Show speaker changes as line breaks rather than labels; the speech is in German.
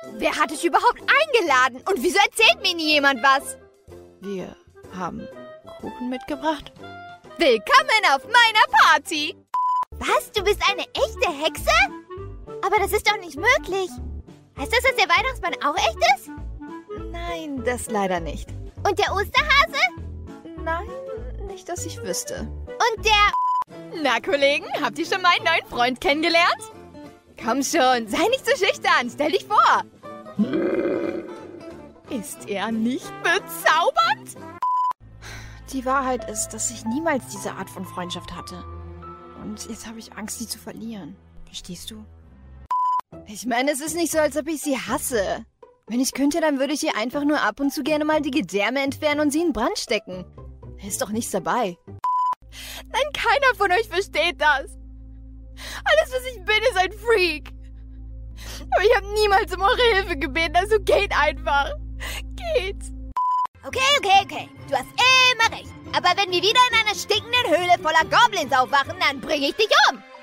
Wer hat dich überhaupt eingeladen? Und wieso erzählt mir nie jemand was?
Wir haben Kuchen mitgebracht.
Willkommen auf meiner Party! Was? Du bist eine echte Hexe? Aber das ist doch nicht möglich. Heißt das, dass der Weihnachtsmann auch echt ist?
Nein, das leider nicht.
Und der Osterhase?
Nein, nicht, dass ich wüsste.
Und der...
Na, Kollegen, habt ihr schon meinen neuen Freund kennengelernt? Komm schon, sei nicht so schüchtern, stell dich vor. Ist er nicht bezaubernd?
Die Wahrheit ist, dass ich niemals diese Art von Freundschaft hatte. Und jetzt habe ich Angst, sie zu verlieren. Verstehst du? Ich meine, es ist nicht so, als ob ich sie hasse. Wenn ich könnte, dann würde ich ihr einfach nur ab und zu gerne mal die Gedärme entfernen und sie in Brand stecken. Da ist doch nichts dabei.
Nein, keiner von euch versteht das. Alles, was ich bin, ist ein Freak. Aber ich habe niemals um eure Hilfe gebeten, also geht einfach. Geht.
Okay. Du hast immer recht. Aber wenn wir wieder in einer stinkenden Höhle voller Goblins aufwachen, dann bringe ich dich um.